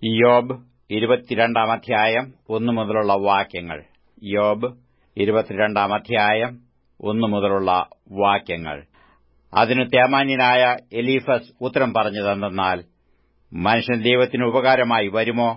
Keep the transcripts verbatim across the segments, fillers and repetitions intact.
യോബ് ഇരുപത്തിരണ്ടാം അധ്യായം ഒന്നു മുതലുള്ള വാക്യങ്ങൾ. യോബ് ഇരുപത്തിരണ്ടാം അധ്യായം ഒന്നു മുതലുള്ള വാക്യങ്ങൾ. അതിന് തേമാന്യനായ എലീഫസ് ഉത്തരം പറഞ്ഞതെന്തെന്നാൽ, മനുഷ്യൻ ദൈവത്തിന് ഉപകാരമായി വരുമോ?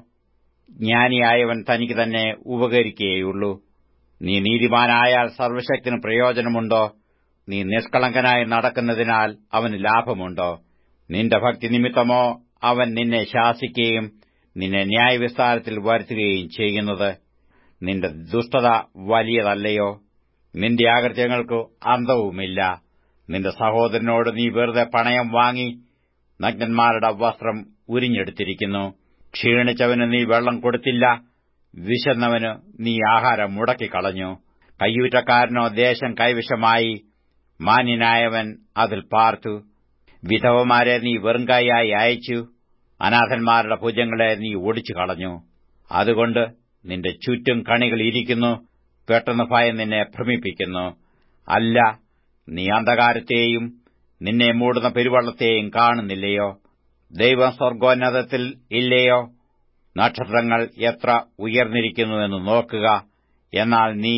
ജ്ഞാനിയായവൻ തനിക്ക് തന്നെ ഉപകരിക്കുകയുള്ളൂ. നീ നീതിമാനായാൽ സർവ്വശക്തന് പ്രയോജനമുണ്ടോ? നീ നിഷ്കളങ്കനായി നടക്കുന്നതിനാൽ അവന് ലാഭമുണ്ടോ? നിന്റെ ഭക്തി നിമിത്തമോ അവൻ നിന്നെ ശാസിക്കുകയും നിന്നെ ന്യായവിസ്താരത്തിൽ വരുത്തുകയും ചെയ്യുന്നത്? നിന്റെ ദുഷ്ടത വലിയതല്ലയോ? നിന്റെ അകൃത്യങ്ങൾക്ക് അന്തവുമില്ല. നിന്റെ സഹോദരനോട് നീ വെറുതെ പണയം വാങ്ങി നഗ്നന്മാരുടെ വസ്ത്രം ഉരിഞ്ഞെടുത്തിരിക്കുന്നു. ക്ഷീണിച്ചവന് നീ വെള്ളം കൊടുത്തില്ല, വിശന്നവന് നീ ആഹാരം മുടക്കിക്കളഞ്ഞു. കയ്യൂറ്റക്കാരനോ ദേശം കൈവശമായി, മാന്യനായവൻ അതിൽ പാർത്തു. വിധവമാരെ നീ വെറുങ്കായായി അയച്ചു, അനാഥന്മാരുടെ ഭുജങ്ങളെ നീ ഒടിച്ചു കളഞ്ഞു. അതുകൊണ്ട് നിന്റെ ചുറ്റും കണികൾ ഇരിക്കുന്നു, പെട്ടെന്ന് ഭയം നിന്നെ ഭ്രമിപ്പിക്കുന്നു. അല്ല, നീ അന്ധകാരത്തെയും നിന്നെ മൂടുന്ന പെരുവെള്ളത്തെയും കാണുന്നില്ലയോ? ദൈവം സ്വർഗോന്നതത്തിൽ ഇല്ലയോ? നക്ഷത്രങ്ങൾ എത്ര ഉയർന്നിരിക്കുന്നുവെന്ന് നോക്കുക. എന്നാൽ നീ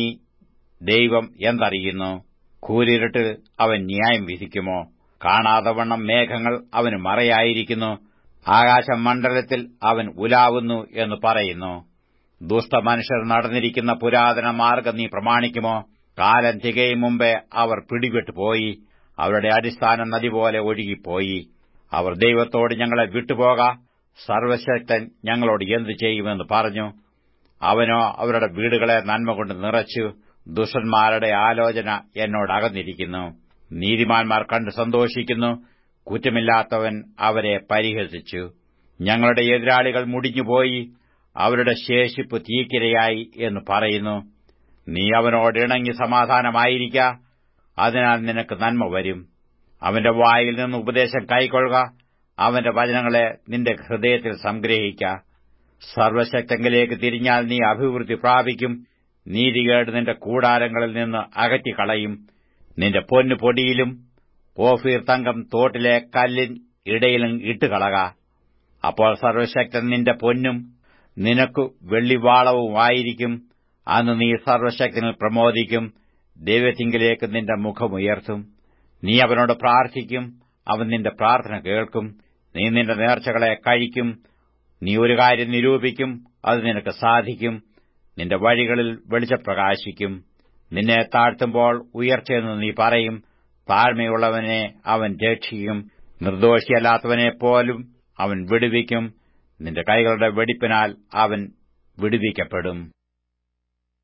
ദൈവം എന്തറിയുന്നു? കൂരിരുട്ടിൽ അവൻ ന്യായം വിധിക്കുമോ? കാണാതവണ്ണം മേഘങ്ങൾ അവന് മറയായിരിക്കുന്നു, ആകാശമണ്ഡലത്തിൽ അവൻ ഉലാവുന്നു എന്ന് പറയുന്നു. ദുഷ്ടമനുഷ്യർ നടന്നിരിക്കുന്ന പുരാതന മാർഗ്ഗം നീ പ്രമാണിക്കുമോ? കാലം തികയും മുമ്പേ അവർ പിടിപെട്ടുപോയി, അവരുടെ അടിസ്ഥാനം നദി പോലെ ഒഴുകിപ്പോയി. അവർ ദൈവത്തോട് ഞങ്ങളെ വിട്ടുപോക, സർവശക്തൻ ഞങ്ങളോട് എന്തു ചെയ്യുമെന്ന് പറഞ്ഞു. അവനോ അവരുടെ വീടുകളെ നന്മ കൊണ്ട് നിറച്ചു. ദുഷ്ടന്മാരുടെ ആലോചന എന്നോടകന്നിരിക്കുന്നു. നീതിമാന്മാർ കണ്ട് സന്തോഷിക്കുന്നു, കുറ്റമില്ലാത്തവൻ അവരെ പരിഹസിച്ചു. ഞങ്ങളുടെ എതിരാളികൾ മുടിഞ്ഞുപോയി, അവരുടെ ശേഷിപ്പ് തീക്കിരയായി എന്ന് പറയുന്നു. നീ അവനോട് ഇണങ്ങി സമാധാനമായിരിക്ക, അതിനാൽ നിനക്ക് നന്മ വരും. അവന്റെ വായിൽ നിന്ന് ഉപദേശം കൈക്കൊള്ളുക, അവന്റെ വചനങ്ങളെ നിന്റെ ഹൃദയത്തിൽ സംഗ്രഹിക്ക. സർവശക്തങ്കിലേക്ക് തിരിഞ്ഞാൽ നീ അഭിവൃദ്ധി പ്രാപിക്കും. നീതികേട് നിന്റെ കൂടാരങ്ങളിൽ നിന്ന് അകറ്റിക്കളയും. നിന്റെ പൊന്നു പൊടിയിലും ഓഫീർ തങ്കം തോട്ടിലെ കല്ലിൻ ഇടയിലും ഇട്ടുകളക. അപ്പോൾ സർവശക്തൻ നിന്റെ പൊന്നും നിനക്കു വെള്ളിവാളവുമായിരിക്കും. അന്ന് നീ സർവശക്തനിൽ പ്രമോദിക്കും, ദൈവത്തിങ്കിലേക്ക് നിന്റെ മുഖമുയർത്തും. നീ അവനോട് പ്രാർത്ഥിക്കും, അവൻ നിന്റെ പ്രാർത്ഥന കേൾക്കും. നീ നിന്റെ നേർച്ചകളെ കഴിക്കും. നീ ഒരു കാര്യം നിരൂപിക്കും, അത് നിനക്ക് സാധിക്കും. നിന്റെ വഴികളിൽ വെളിച്ചപ്രകാശിക്കും. നിന്നെ താഴ്ത്തുമ്പോൾ ഉയർച്ചയെന്ന് നീ പറയും. താഴ്മയുള്ളവനെ അവൻ രക്ഷിക്കും, നിർദോഷിയല്ലാത്തവനെപ്പോലും അവൻ വിടുവിക്കും. നിന്റെ കൈകളുടെ വെടിപ്പിനാൽ അവൻ വിടുവിക്കപ്പെടും.